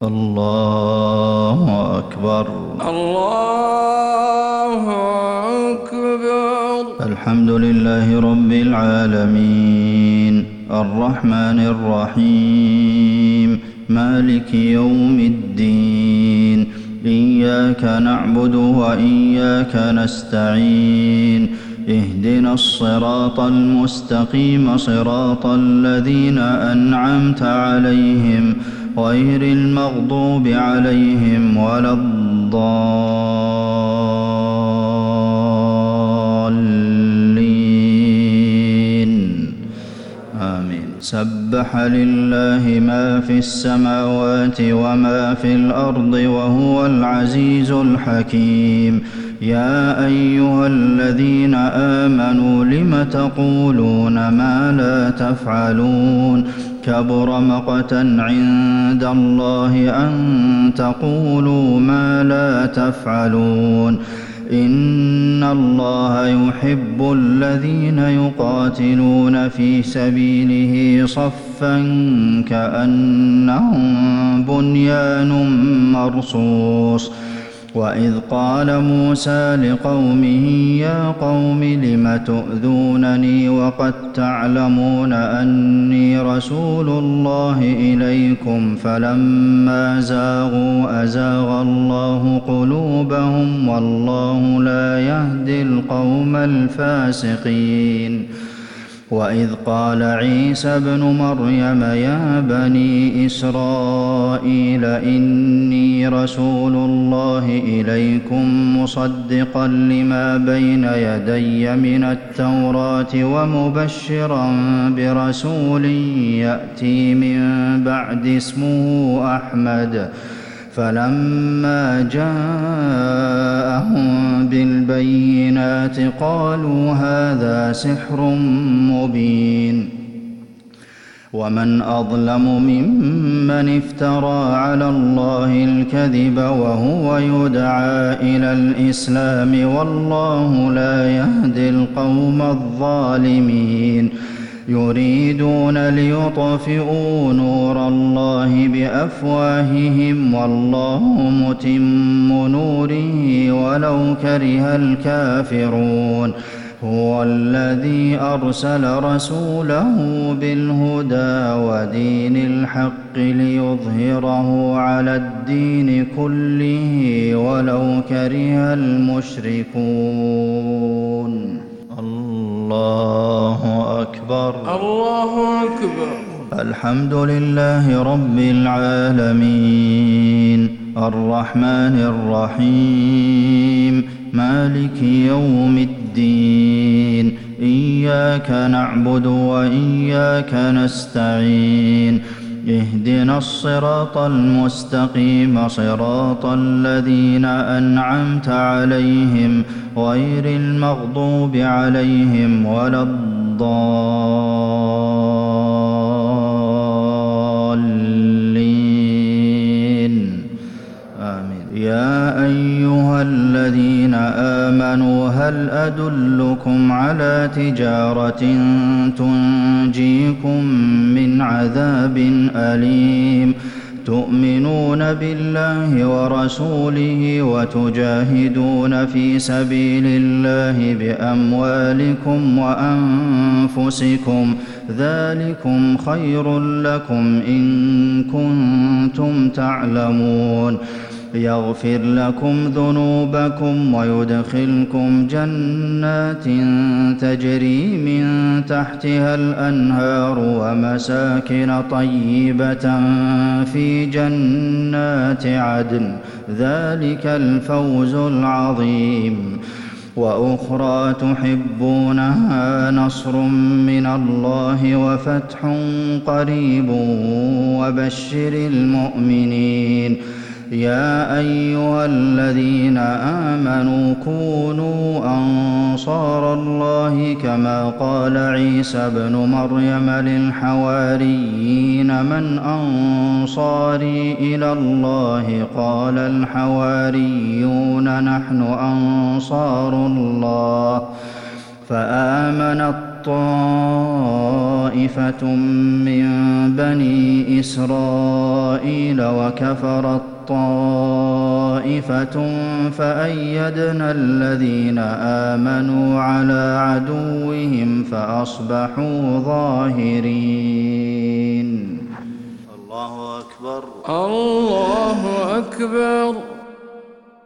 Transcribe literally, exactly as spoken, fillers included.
الله أكبر. الله أكبر. الحمد لله رب العالمين الرحمن الرحيم مالك يوم الدين إياك نعبد وإياك نستعين اهدنا الصراط المستقيم صراط الذين أنعمت عليهم غير المغضوب عليهم ولا الضالين آمين. سبح لله ما في السماوات وما في الأرض وهو العزيز الحكيم. يا أيها الذين آمنوا لم تقولون ما لا تفعلون كبر مقتا عند الله أن تقولوا ما لا تفعلون. إن الله يحب الذين يقاتلون في سبيله صفا كأنهم بنيان مرصوص. وإذ قال موسى لقومه يا قوم لم تؤذونني وقد تعلمون أني رسول الله إليكم فلما زاغوا أزاغ الله قلوبهم والله لا يهدي القوم الفاسقين. وإذ قال عيسى ابن مريم يا بني إسرائيل إني رسول الله إليكم مصدقا لما بين يدي من التوراة ومبشرا برسول يأتي من بعد اسمه أحمد. فلما جاءهم بالبينات قالوا هذا سحر مبين. ومن أظلم ممن افترى على الله الكذب وهو يدعى إلى الإسلام والله لا يهدي القوم الظالمين. يريدون ليطفئوا نور الله بأفواههم والله متم نوره ولو كره الكافرون. هو الذي أرسل رسوله بالهدى ودين الحق ليظهره على الدين كله ولو كره المشركون. الله أكبر. الله أكبر. الحمد لله رب العالمين الرحمن الرحيم مالك يوم الدين إياك نعبد وإياك نستعين اهدنا الصراط المستقيم صراط الذين أنعمت عليهم غير المغضوب عليهم ولا الضالين آمين. يا أيها الذين آمنوا هل أدلكم على تجارة تنجيكم من عذاب أليم تؤمنون بالله ورسوله وتجاهدون في سبيل الله بأموالكم وأنفسكم ذلكم خير لكم إن كنتم تعلمون. يغفر لكم ذنوبكم ويدخلكم جنات تجري من تحتها الأنهار ومساكن طيبة في جنات عدن ذلك الفوز العظيم. وأخرى تحبونها نصر من الله وفتح قريب وبشر المؤمنين. يا أيها الذين آمنوا كونوا أنصار الله كما قال عيسى ابن مريم للحواريين من أنصاري إلى الله قال الحواريون نحن أنصار الله. فآمنت طائفة من بني إسرائيل وكفرت طائفة فأيدنا الذين آمنوا على عدوهم فأصبحوا ظاهرين. الله أكبر. الله أكبر.